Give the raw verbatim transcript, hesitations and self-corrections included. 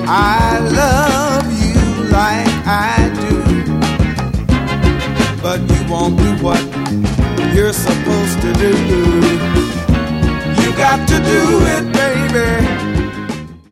I love you like I do, but you won't do what you're supposed to do. You got to do it, baby.